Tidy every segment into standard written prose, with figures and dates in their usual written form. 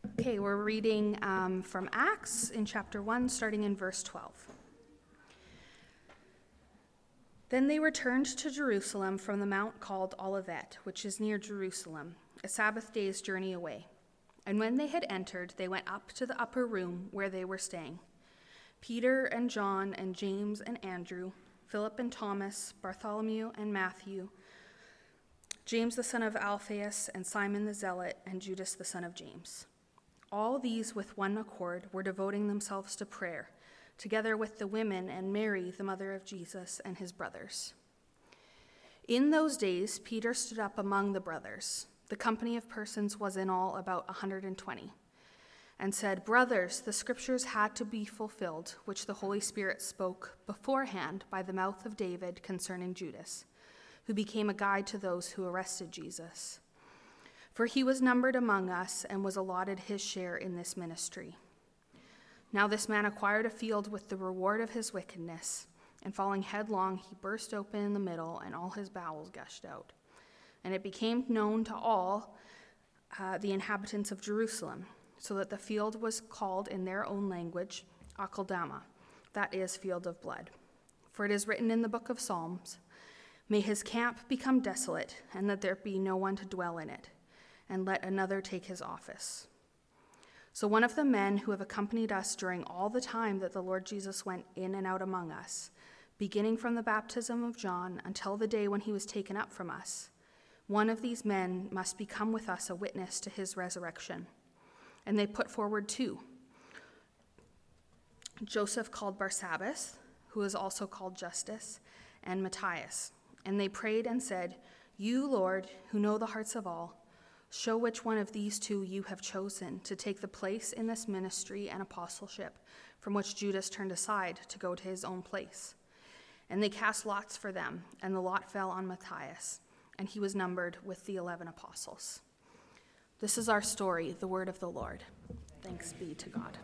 Okay, we're reading from Acts in chapter 1, starting in verse 12. Then they returned to Jerusalem from the mount called Olivet, which is near Jerusalem, a Sabbath day's journey away. And when they had entered, they went up to the upper room where they were staying. Peter and John and James and Andrew, Philip and Thomas, Bartholomew and Matthew, James the son of Alphaeus and Simon the Zealot, and Judas the son of James. All these with one accord were devoting themselves to prayer, together with the women and Mary, the mother of Jesus, and his brothers. In those days, Peter stood up among the brothers. The company of persons was in all about 120, and said, "Brothers, the scriptures had to be fulfilled, which the Holy Spirit spoke beforehand by the mouth of David concerning Judas, who became a guide to those who arrested Jesus. For he was numbered among us and was allotted his share in this ministry. Now this man acquired a field with the reward of his wickedness, and falling headlong, he burst open in the middle, and all his bowels gushed out. And it became known to all the inhabitants of Jerusalem, so that the field was called in their own language, Akeldama, that is, field of blood. For it is written in the book of Psalms, 'May his camp become desolate, and that there be no one to dwell in it, and let another take his office.' So one of the men who have accompanied us during all the time that the Lord Jesus went in and out among us, beginning from the baptism of John until the day when he was taken up from us, one of these men must become with us a witness to his resurrection." And they put forward two: Joseph called Barsabbas, who is also called Justus, and Matthias. And they prayed and said, "You, Lord, who know the hearts of all, show which one of these two you have chosen to take the place in this ministry and apostleship from which Judas turned aside to go to his own place." And they cast lots for them, and the lot fell on Matthias, and he was numbered with the 11 apostles. This is our story, the word of the Lord. Thanks be to God.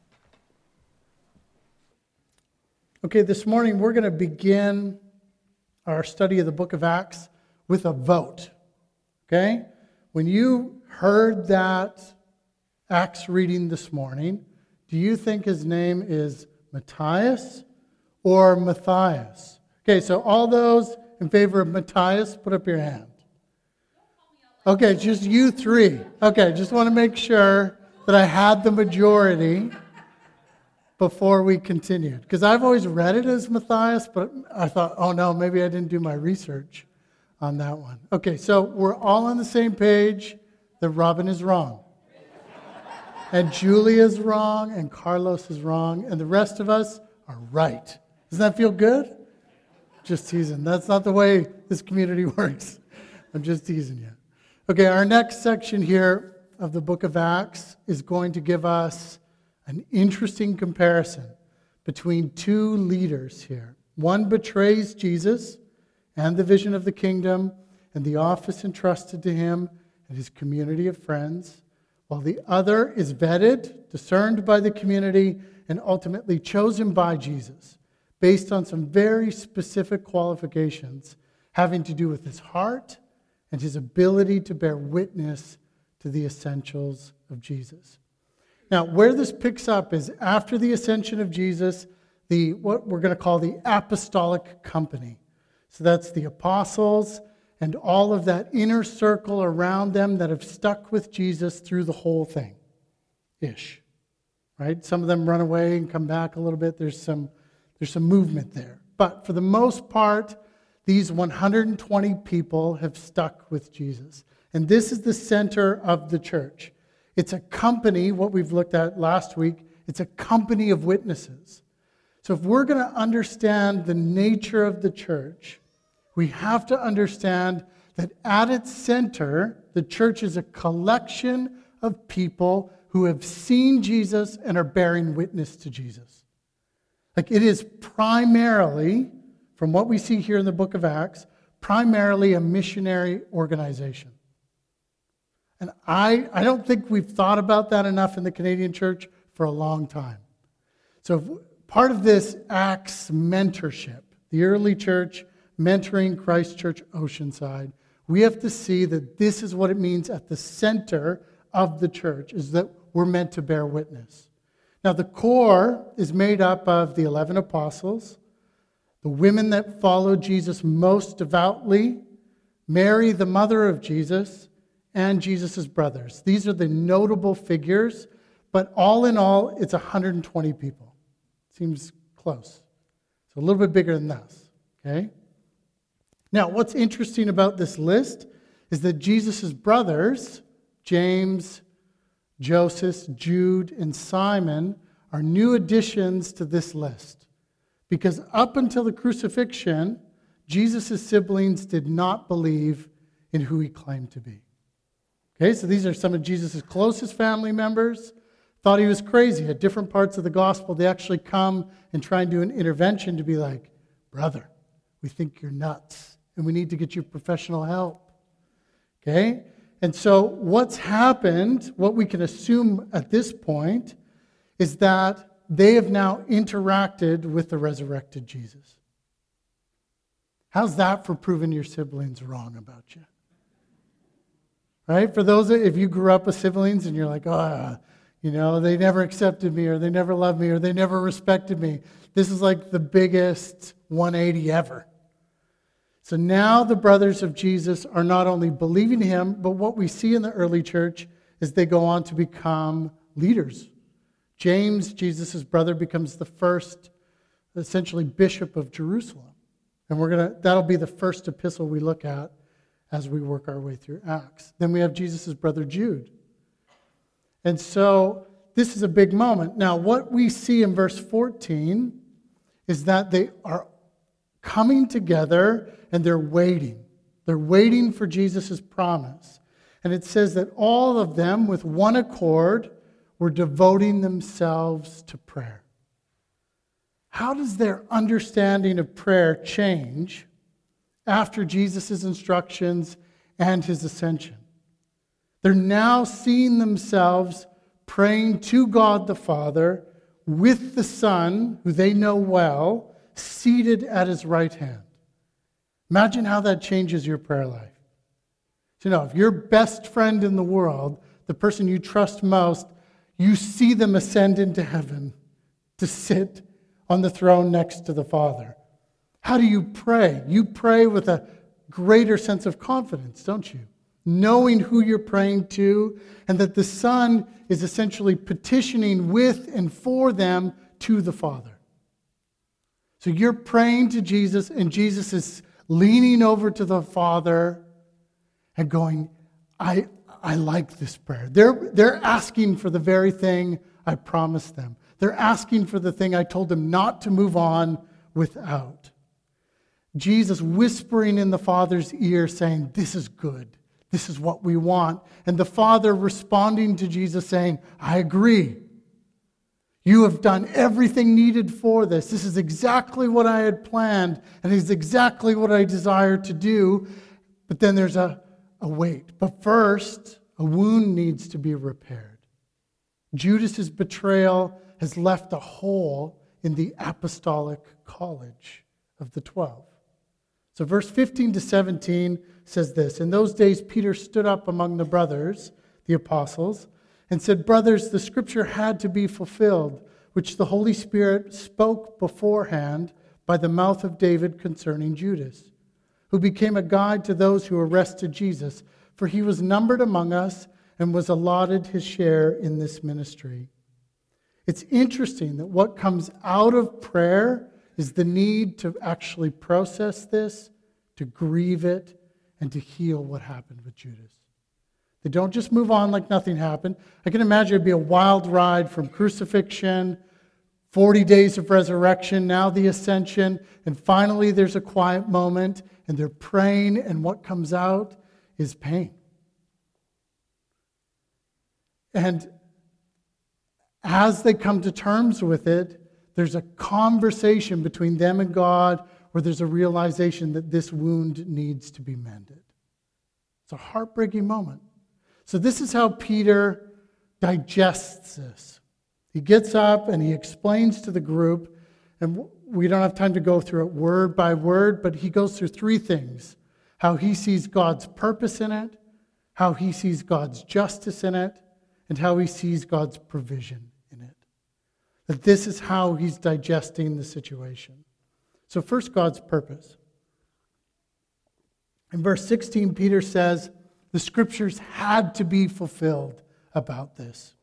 Okay, this morning we're going to begin our study of the book of Acts with a vote. Okay? When you heard that Acts reading this morning, do you think his name is Matthias or Matthias? Okay, so all those in favor of Matthias, put up your hand. Okay, just you three. Okay, just want to make sure that I had the majority before we continued. Because I've always read it as Matthias, but I thought, oh no, maybe I didn't do my research on that one. Okay, so we're all on the same page that Robin is wrong. And Julia's wrong, and Carlos is wrong, and the rest of us are right. Doesn't that feel good? Just teasing. That's not the way this community works. I'm just teasing you. Okay, our next section here of the book of Acts is going to give us an interesting comparison between two leaders here. One betrays Jesus and the vision of the kingdom and the office entrusted to him and his community of friends, while the other is vetted, discerned by the community, and ultimately chosen by Jesus based on some very specific qualifications having to do with his heart and his ability to bear witness to the essentials of Jesus. Now, where this picks up is after the ascension of Jesus, what we're going to call the apostolic company. So that's the apostles and all of that inner circle around them that have stuck with Jesus through the whole thing-ish. Right? Some of them run away and come back a little bit. There's some movement there. But for the most part, these 120 people have stuck with Jesus. And this is the center of the church. It's a company, what we've looked at last week, it's a company of witnesses. So if we're going to understand the nature of the church, we have to understand that at its center, the church is a collection of people who have seen Jesus and are bearing witness to Jesus. Like it is primarily, from what we see here in the book of Acts, primarily a missionary organization. And I don't think we've thought about that enough in the Canadian church for a long time. So part of this Acts mentorship, the early church mentoring Christ Church Oceanside, we have to see that this is what it means at the center of the church, is that we're meant to bear witness. Now, the core is made up of the 11 apostles, the women that followed Jesus most devoutly, Mary, the mother of Jesus, and Jesus' brothers. These are the notable figures, but all in all, it's 120 people. Seems close. It's a little bit bigger than this, okay? Now, what's interesting about this list is that Jesus' brothers, James, Joseph, Jude, and Simon, are new additions to this list. Because up until the crucifixion, Jesus' siblings did not believe in who he claimed to be. Okay, so these are some of Jesus' closest family members. Thought he was crazy. At different parts of the gospel, they actually come and try and do an intervention to be like, brother, we think you're nuts, and we need to get you professional help. Okay? And so what's happened, what we can assume at this point, is that they have now interacted with the resurrected Jesus. How's that for proving your siblings wrong about you? Right? For those, if you grew up with siblings and you're like, they never accepted me, or they never loved me, or they never respected me. This is like the biggest 180 ever. So now the brothers of Jesus are not only believing him, but what we see in the early church is they go on to become leaders. James, Jesus' brother, becomes the first, essentially, bishop of Jerusalem. And that'll be the first epistle we look at as we work our way through Acts. Then we have Jesus' brother Jude. And so this is a big moment. Now, what we see in verse 14 is that they are coming together and they're waiting. They're waiting for Jesus' promise. And it says that all of them, with one accord, were devoting themselves to prayer. How does their understanding of prayer change after Jesus' instructions and his ascension? They're now seeing themselves praying to God the Father with the Son, who they know well, seated at his right hand. Imagine how that changes your prayer life. So, if your best friend in the world, the person you trust most, you see them ascend into heaven to sit on the throne next to the Father. How do you pray? You pray with a greater sense of confidence, don't you? Knowing who you're praying to, and that the Son is essentially petitioning with and for them to the Father. So you're praying to Jesus, and Jesus is leaning over to the Father and going, I like this prayer. They're asking for the very thing I promised them. They're asking for the thing I told them not to move on without. Jesus whispering in the Father's ear saying, this is good. This is what we want. And the Father responding to Jesus saying, I agree. You have done everything needed for this. This is exactly what I had planned, and it's exactly what I desire to do. But then there's a wait. But first, a wound needs to be repaired. Judas's betrayal has left a hole in the apostolic college of the 12. So verse 15 to 17 says this, in those days Peter stood up among the brothers, the apostles, and said, brothers, the scripture had to be fulfilled, which the Holy Spirit spoke beforehand by the mouth of David concerning Judas, who became a guide to those who arrested Jesus, for he was numbered among us and was allotted his share in this ministry. It's interesting that what comes out of prayer is the need to actually process this, to grieve it, and to heal what happened with Judas. They don't just move on like nothing happened. I can imagine it'd be a wild ride from crucifixion, 40 days of resurrection, now the ascension, and finally there's a quiet moment, and they're praying, and what comes out is pain. And as they come to terms with it, there's a conversation between them and God where there's a realization that this wound needs to be mended. It's a heartbreaking moment. So this is how Peter digests this. He gets up and he explains to the group, and we don't have time to go through it word by word, but he goes through three things. How he sees God's purpose in it, how he sees God's justice in it, and how he sees God's provision in it. That this is how he's digesting the situation. So first, God's purpose. In verse 16, Peter says the scriptures had to be fulfilled about this.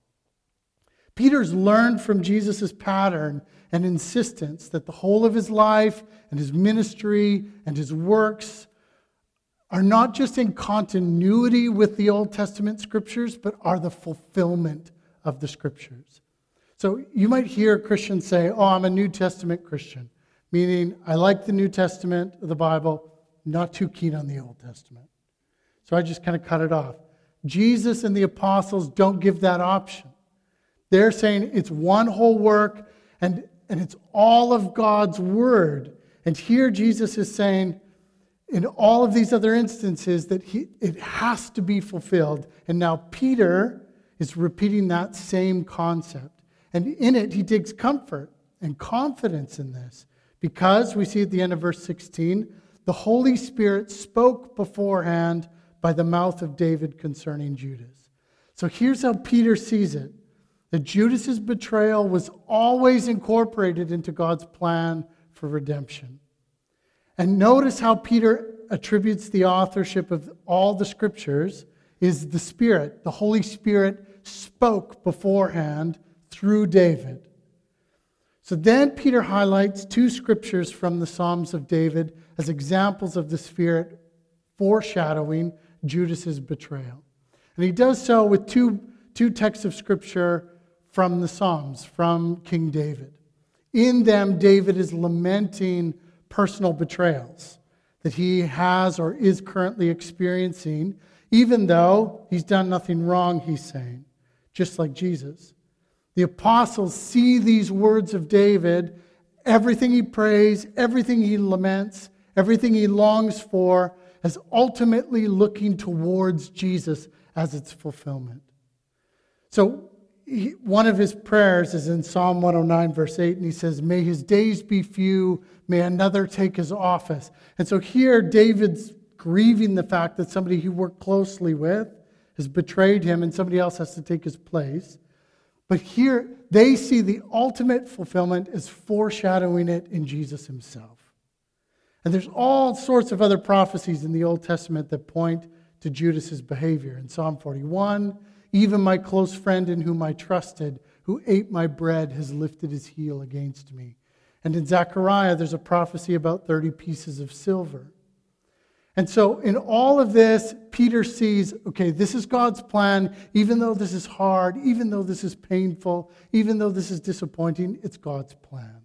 Peter's learned from Jesus' pattern and insistence that the whole of his life and his ministry and his works are not just in continuity with the Old Testament scriptures, but are the fulfillment of the scriptures. So you might hear Christians say, oh, I'm a New Testament Christian, meaning I like the New Testament of the Bible, not too keen on the Old Testament. So I just kind of cut it off. Jesus and the apostles don't give that option. They're saying it's one whole work and it's all of God's word. And here Jesus is saying, in all of these other instances, that it has to be fulfilled. And now Peter is repeating that same concept. And in it, he takes comfort and confidence in this. Because, we see at the end of verse 16, the Holy Spirit spoke beforehand by the mouth of David concerning Judas. So here's how Peter sees it. That Judas' betrayal was always incorporated into God's plan for redemption. And notice how Peter attributes the authorship of all the scriptures is the Spirit. The Holy Spirit spoke beforehand through David. So then Peter highlights two scriptures from the Psalms of David as examples of the Spirit foreshadowing Judas' betrayal. And he does so with two texts of scripture from the Psalms, from King David. In them, David is lamenting personal betrayals that he has or is currently experiencing, even though he's done nothing wrong, he's saying, just like Jesus. The apostles see these words of David, everything he prays, everything he laments, everything he longs for, as ultimately looking towards Jesus as its fulfillment. So one of his prayers is in Psalm 109, verse 8, and he says, may his days be few, may another take his office. And so here David's grieving the fact that somebody he worked closely with has betrayed him and somebody else has to take his place. But here they see the ultimate fulfillment as foreshadowing it in Jesus himself. And there's all sorts of other prophecies in the Old Testament that point to Judas' behavior. In Psalm 41, even my close friend in whom I trusted, who ate my bread, has lifted his heel against me. And in Zechariah, there's a prophecy about 30 pieces of silver. And so in all of this, Peter sees, okay, this is God's plan. Even though this is hard, even though this is painful, even though this is disappointing, it's God's plan.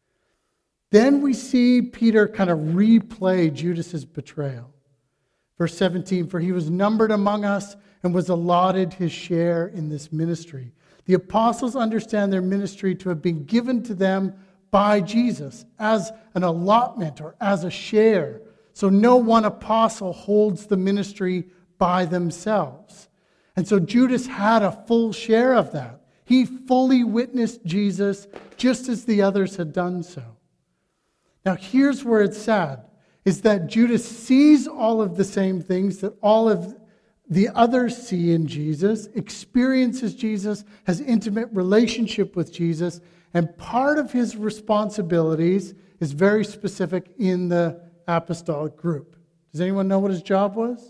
Then we see Peter kind of replay Judas' betrayal. Verse 17, for he was numbered among us and was allotted his share in this ministry. The apostles understand their ministry to have been given to them by Jesus as an allotment or as a share. So no one apostle holds the ministry by themselves. And so Judas had a full share of that. He fully witnessed Jesus just as the others had done so. Now here's where it's sad, is that Judas sees all of the same things that all of the others see in Jesus, experiences Jesus, has intimate relationship with Jesus, and part of his responsibilities is very specific in the apostolic group. Does anyone know what his job was?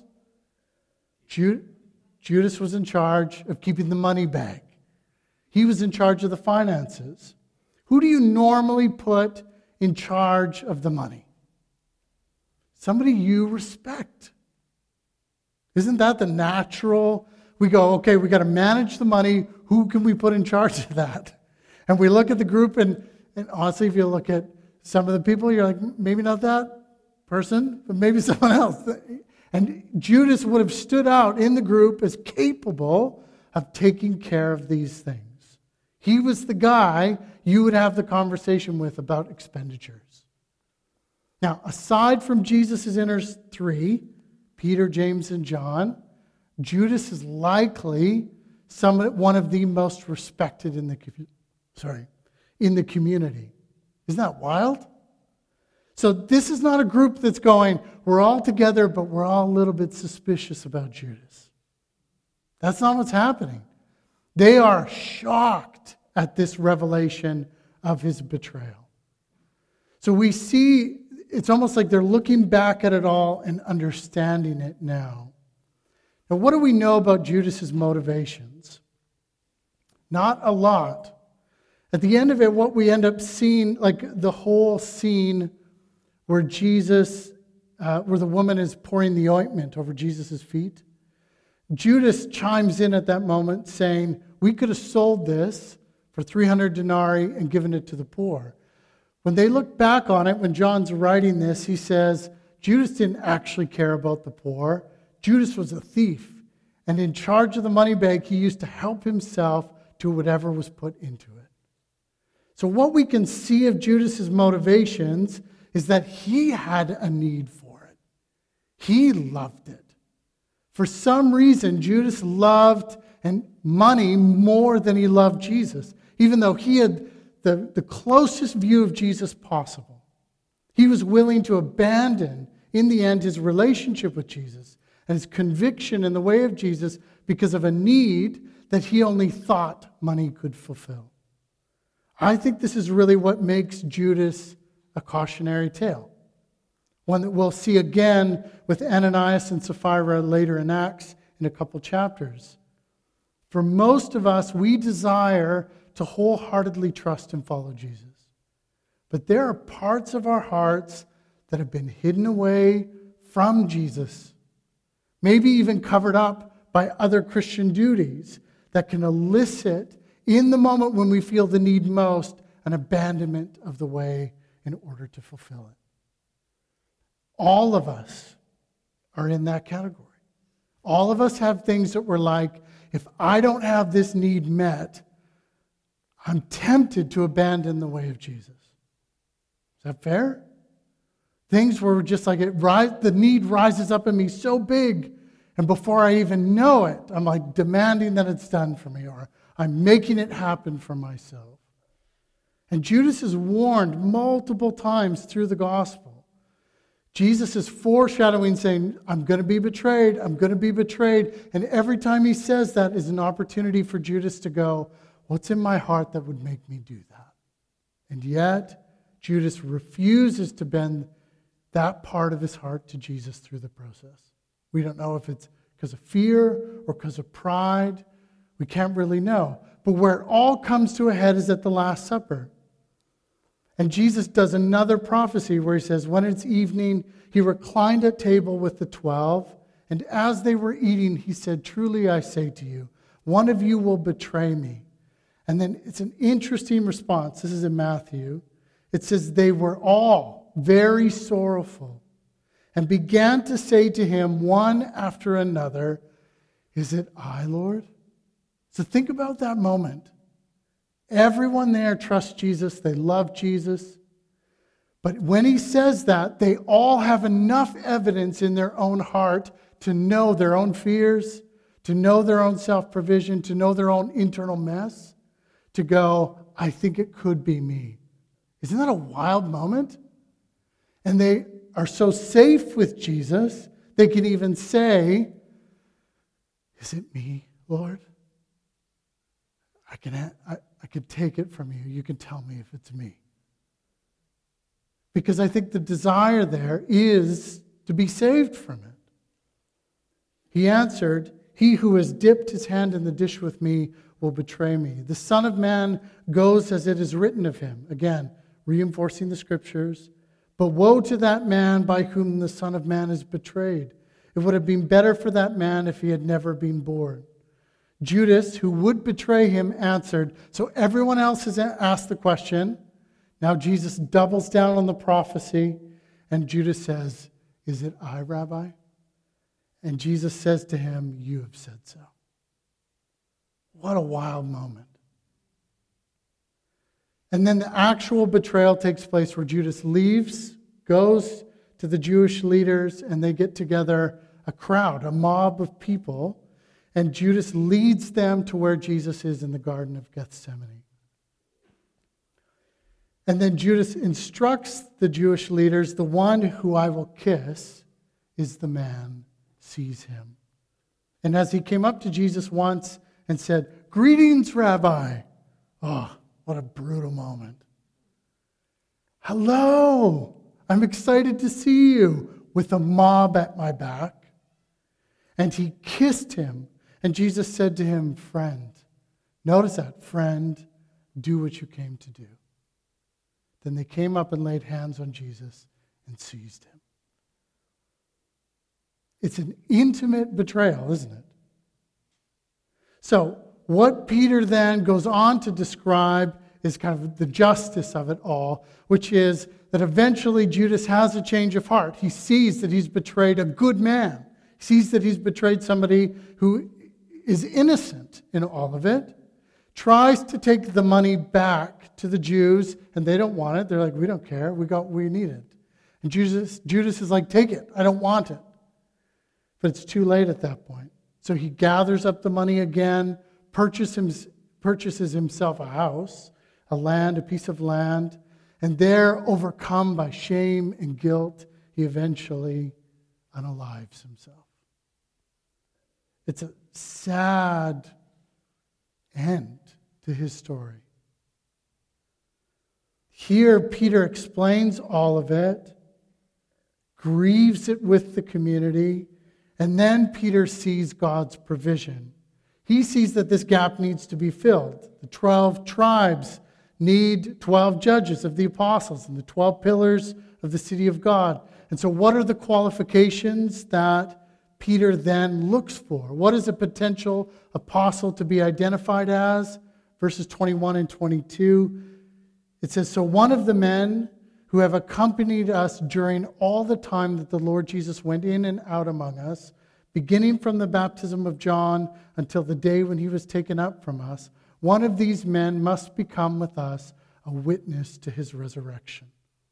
Judas was in charge of keeping the money bag. He was in charge of the finances. Who do you normally put in charge of the money? Somebody you respect. Isn't that the natural? We go, okay, we got to manage the money. Who can we put in charge of that? And we look at the group, and honestly, if you look at some of the people, you're like, maybe not that person, but maybe someone else. And Judas would have stood out in the group as capable of taking care of these things. He was the guy you would have the conversation with about expenditures. Now, aside from Jesus' inner three, Peter, James, and John, Judas is likely one of the most respected in the community. Isn't that wild? So this is not a group that's going, we're all together, but we're all a little bit suspicious about Judas. That's not what's happening. They are shocked at this revelation of his betrayal. So we see, it's almost like they're looking back at it all and understanding it now. Now, what do we know about Judas's motivations? Not a lot. At the end of it, what we end up seeing, like the whole scene where where the woman is pouring the ointment over Jesus' feet, Judas chimes in at that moment saying, we could have sold this for 300 denarii and given it to the poor. When they look back on it, when John's writing this, he says, Judas didn't actually care about the poor. Judas was a thief. And in charge of the money bag, he used to help himself to whatever was put into it. So what we can see of Judas's motivations is that he had a need for it. He loved it. For some reason, Judas loved money more than he loved Jesus, even though he had the closest view of Jesus possible. He was willing to abandon, in the end, his relationship with Jesus and his conviction in the way of Jesus because of a need that he only thought money could fulfill. I think this is really what makes Judas a cautionary tale. One that we'll see again with Ananias and Sapphira later in Acts in a couple chapters. For most of us, we desire to wholeheartedly trust and follow Jesus. But there are parts of our hearts that have been hidden away from Jesus, maybe even covered up by other Christian duties that can elicit, in the moment when we feel the need most, an abandonment of the way in order to fulfill it. All of us are in that category. All of us have things that we're like, if I don't have this need met, I'm tempted to abandon the way of Jesus. Is that fair? Things where we're just like, the need rises up in me so big, and before I even know it, I'm like demanding that it's done for me, or I'm making it happen for myself. And Judas is warned multiple times through the gospel. Jesus is foreshadowing, saying, I'm going to be betrayed, I'm going to be betrayed. And every time he says that is an opportunity for Judas to go, what's in my heart that would make me do that? And yet, Judas refuses to bend that part of his heart to Jesus through the process. We don't know if it's because of fear or because of pride. We can't really know. But where it all comes to a head is at the Last Supper. And Jesus does another prophecy where he says, when it's evening, he reclined at table with the 12, and as they were eating, he said, truly I say to you, one of you will betray me. And then it's an interesting response. This is in Matthew. It says, they were all very sorrowful and began to say to him one after another, is it I, Lord? So think about that moment. Everyone there trusts Jesus. They love Jesus. But when he says that, they all have enough evidence in their own heart to know their own fears, to know their own self-provision, to know their own internal mess, to go, I think it could be me. Isn't that a wild moment? And they are so safe with Jesus, they can even say, is it me, Lord? I could take it from you. You can tell me if it's me. Because I think the desire there is to be saved from it. He answered, he who has dipped his hand in the dish with me will betray me. The Son of Man goes as it is written of him. Again, reinforcing the scriptures. But woe to that man by whom the Son of Man is betrayed. It would have been better for that man if he had never been born. Judas, who would betray him, answered. So everyone else has asked the question. Now Jesus doubles down on the prophecy, and Judas says, is it I, Rabbi? And Jesus says to him, you have said so. What a wild moment. And then the actual betrayal takes place where Judas leaves, goes to the Jewish leaders, and they get together a crowd, a mob of people. And Judas leads them to where Jesus is in the Garden of Gethsemane. And then Judas instructs the Jewish leaders, the one who I will kiss is the man, seize him. And as he came up to Jesus once and said, Greetings, Rabbi. Oh, what a brutal moment. Hello, I'm excited to see you, with a mob at my back. And he kissed him. And Jesus said to him, friend, notice that, friend, do what you came to do. Then they came up and laid hands on Jesus and seized him. It's an intimate betrayal, isn't it? So what Peter then goes on to describe is kind of the justice of it all, which is that eventually Judas has a change of heart. He sees that he's betrayed a good man. He sees that he's betrayed somebody who is innocent in all of it, tries to take the money back to the Jews, and they don't want it. They're like, we don't care. We got what we needed. And Judas is like, take it. I don't want it. But it's too late at that point. So he gathers up the money again, purchases himself a house, a land, a piece of land, and there, overcome by shame and guilt, he eventually unalives himself. It's a sad end to his story. Here, Peter explains all of it, grieves it with the community, and then Peter sees God's provision. He sees that this gap needs to be filled. The 12 tribes need 12 judges of the apostles and the 12 pillars of the city of God. And so what are the qualifications that Peter then looks for? What is a potential apostle to be identified as? Verses 21 and 22. It says, so one of the men who have accompanied us during all the time that the Lord Jesus went in and out among us, beginning from the baptism of John until the day when he was taken up from us, one of these men must become with us a witness to his resurrection.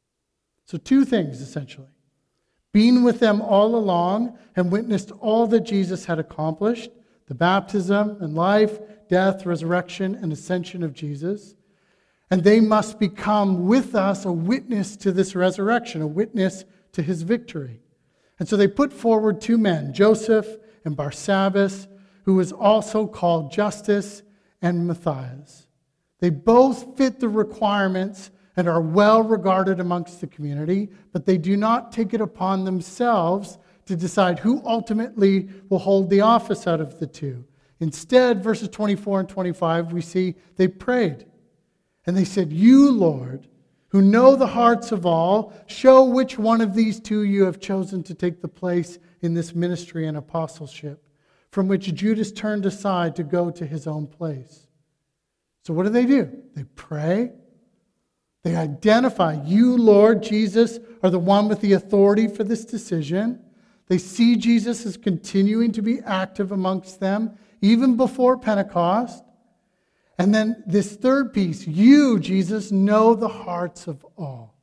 So two things, essentially. Being with them all along and witnessed all that Jesus had accomplished, the baptism and life, death, resurrection, and ascension of Jesus. And they must become with us a witness to this resurrection, a witness to his victory. And so they put forward two men, Joseph and Barsabbas, who was also called Justus, and Matthias. They both fit the requirements and are well regarded amongst the community, but they do not take it upon themselves to decide who ultimately will hold the office out of the two. Instead, verses 24 and 25, we see they prayed. And they said, you, Lord, who know the hearts of all, show which one of these two you have chosen to take the place in this ministry and apostleship, from which Judas turned aside to go to his own place. So what do? They pray. They identify, you, Lord Jesus, are the one with the authority for this decision. They see Jesus as continuing to be active amongst them, even before Pentecost. And then this third piece, you, Jesus, know the hearts of all.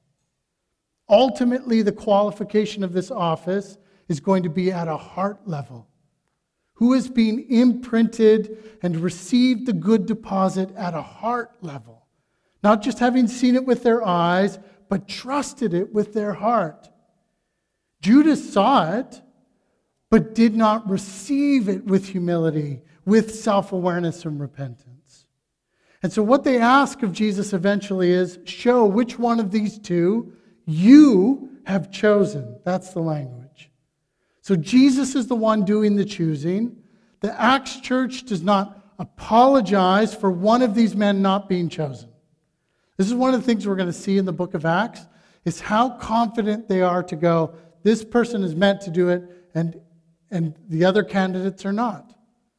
Ultimately, the qualification of this office is going to be at a heart level. Who is being imprinted and received the good deposit at a heart level. Not just having seen it with their eyes, but trusted it with their heart. Judas saw it, but did not receive it with humility, with self-awareness and repentance. And so what they ask of Jesus eventually is, show which one of these two you have chosen. That's the language. So Jesus is the one doing the choosing. The Acts church does not apologize for one of these men not being chosen. This is one of the things we're going to see in the book of Acts, is how confident they are to go, this person is meant to do it, and the other candidates are not.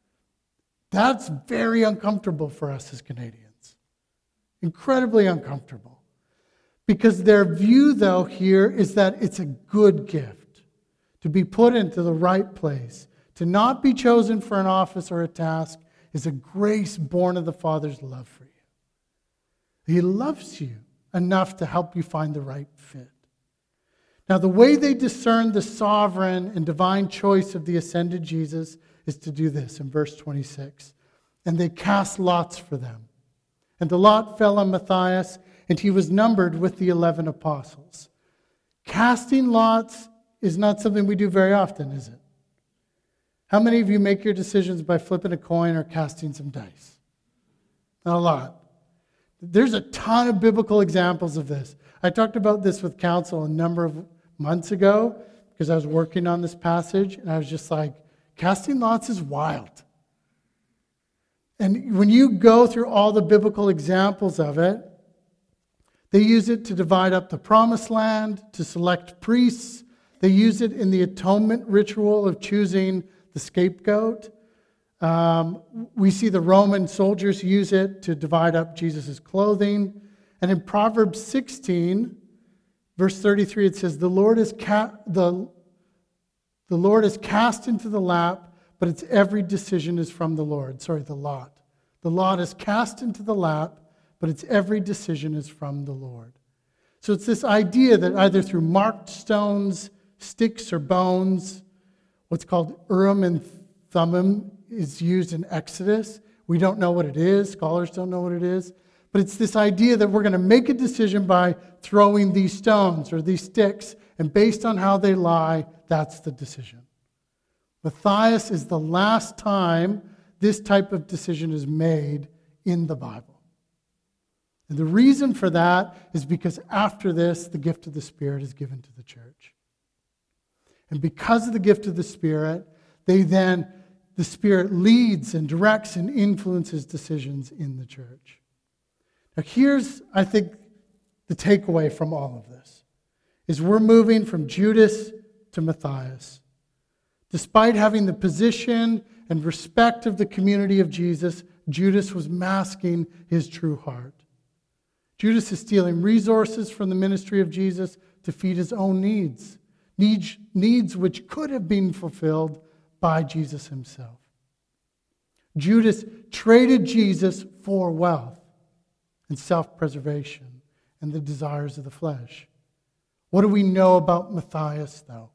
That's very uncomfortable for us as Canadians. Incredibly uncomfortable. Because their view, though, here is that it's a good gift to be put into the right place. To not be chosen for an office or a task is a grace born of the Father's love for you. He loves you enough to help you find the right fit. Now, the way they discern the sovereign and divine choice of the ascended Jesus is to do this in verse 26. And they cast lots for them. And the lot fell on Matthias, and he was numbered with the 11 apostles. Casting lots is not something we do very often, is it? How many of you make your decisions by flipping a coin or casting some dice? Not a lot. There's a ton of biblical examples of this. I talked about this with counsel a number of months ago because I was working on this passage, and I was just like, casting lots is wild. And when you go through all the biblical examples of it, they use it to divide up the promised land, to select priests. They use it in the atonement ritual of choosing the scapegoat. We see the Roman soldiers use it to divide up Jesus' clothing. And in Proverbs 16, verse 33, it says, the Lord is cast into the lap, but its every decision is from the Lord. The lot. The lot is cast into the lap, but its every decision is from the Lord. So it's this idea that either through marked stones, sticks, or bones, what's called Urim and Thummim is used in Exodus. We don't know what it is. Scholars don't know what it is. But it's this idea that we're going to make a decision by throwing these stones or these sticks, and based on how they lie, that's the decision. Matthias is the last time this type of decision is made in the Bible. And the reason for that is because after this, the gift of the Spirit is given to the church. And because of the gift of the Spirit, the Spirit leads and directs and influences decisions in the church. Now here's, I think, the takeaway from all of this, is we're moving from Judas to Matthias. Despite having the position and respect of the community of Jesus, Judas was masking his true heart. Judas is stealing resources from the ministry of Jesus to feed his own needs which could have been fulfilled by Jesus himself. Judas traded Jesus for wealth and self-preservation and the desires of the flesh. What do we know about Matthias, though?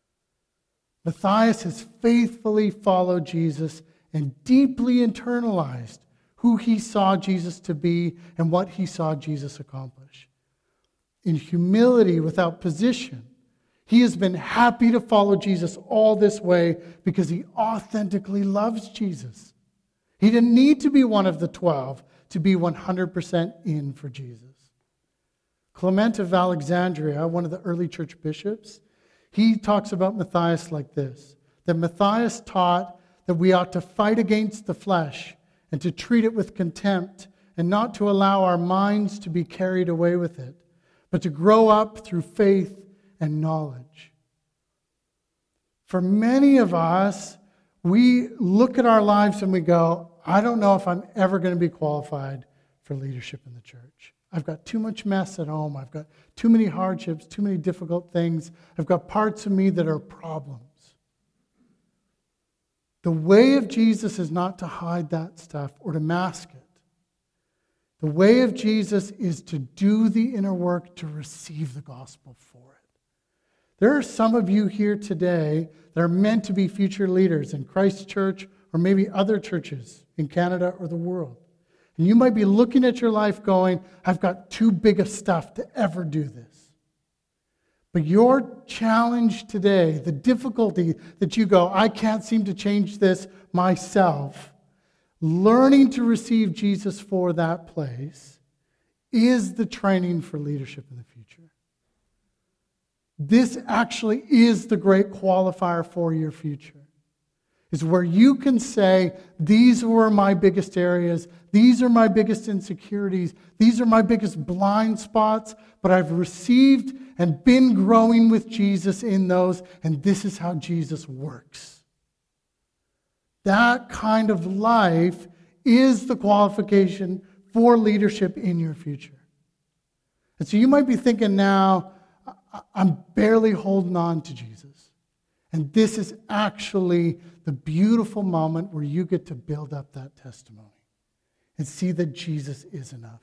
Matthias has faithfully followed Jesus and deeply internalized who he saw Jesus to be and what he saw Jesus accomplish. In humility without position, he has been happy to follow Jesus all this way because he authentically loves Jesus. He didn't need to be one of the 12 to be 100% in for Jesus. Clement of Alexandria, one of the early church bishops, he talks about Matthias like this, that Matthias taught that we ought to fight against the flesh and to treat it with contempt and not to allow our minds to be carried away with it, but to grow up through faith and knowledge. For many of us, we look at our lives and we go, I don't know if I'm ever going to be qualified for leadership in the church. I've got too much mess at home. I've got too many hardships, too many difficult things. I've got parts of me that are problems. The way of Jesus is not to hide that stuff or to mask it. The way of Jesus is to do the inner work to receive the gospel for it. There are some of you here today that are meant to be future leaders in Christ Church or maybe other churches in Canada or the world. And you might be looking at your life going, I've got too big of stuff to ever do this. But your challenge today, the difficulty that you go, I can't seem to change this myself, learning to receive Jesus for that place is the training for leadership in the future. This actually is the great qualifier for your future. Is where you can say, these were my biggest areas, these are my biggest insecurities, these are my biggest blind spots, but I've received and been growing with Jesus in those, and this is how Jesus works. That kind of life is the qualification for leadership in your future. And so you might be thinking now, I'm barely holding on to Jesus. And this is actually the beautiful moment where you get to build up that testimony and see that Jesus is enough.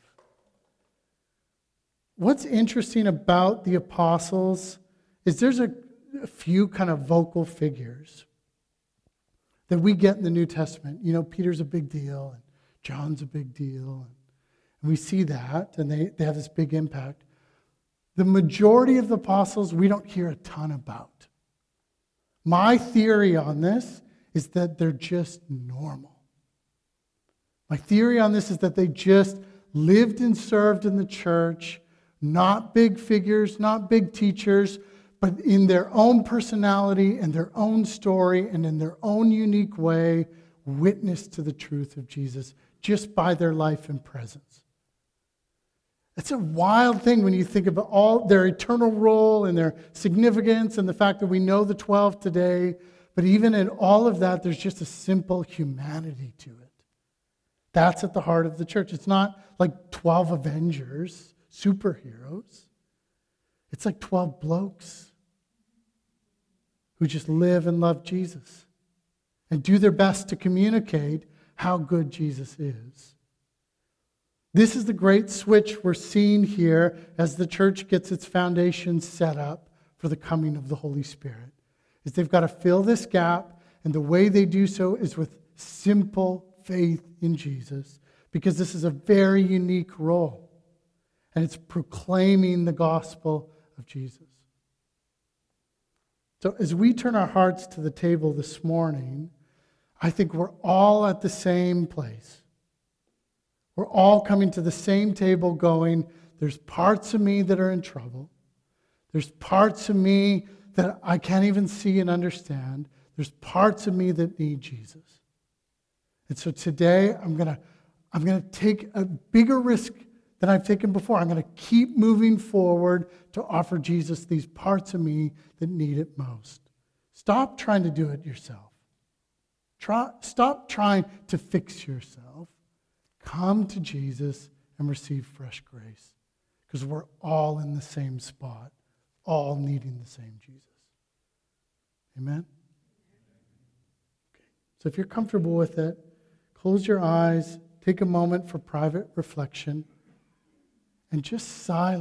What's interesting about the apostles is there's a few kind of vocal figures that we get in the New Testament. You know, Peter's a big deal, and John's a big deal, and we see that, and they have this big impact. The majority of the apostles we don't hear a ton about. My theory on this is that they're just normal. My theory on this is that they just lived and served in the church, not big figures, not big teachers, but in their own personality and their own story and in their own unique way, witnessed to the truth of Jesus just by their life and presence. It's a wild thing when you think of all their eternal role and their significance and the fact that we know the 12 today. But even in all of that, there's just a simple humanity to it. That's at the heart of the church. It's not like 12 Avengers, superheroes. It's like 12 blokes who just live and love Jesus and do their best to communicate how good Jesus is. This is the great switch we're seeing here as the church gets its foundation set up for the coming of the Holy Spirit. Is they've got to fill this gap, and the way they do so is with simple faith in Jesus, because this is a very unique role, and it's proclaiming the gospel of Jesus. So as we turn our hearts to the table this morning, I think we're all at the same place. We're all coming to the same table going, there's parts of me that are in trouble. There's parts of me that I can't even see and understand. There's parts of me that need Jesus. And so today I'm going to take a bigger risk than I've taken before. I'm going to keep moving forward to offer Jesus these parts of me that need it most. Stop trying to do it yourself. Stop trying to fix yourself. Come to Jesus and receive fresh grace, because we're all in the same spot, all needing the same Jesus. Amen? Okay. So if you're comfortable with it, close your eyes, take a moment for private reflection, and just silence.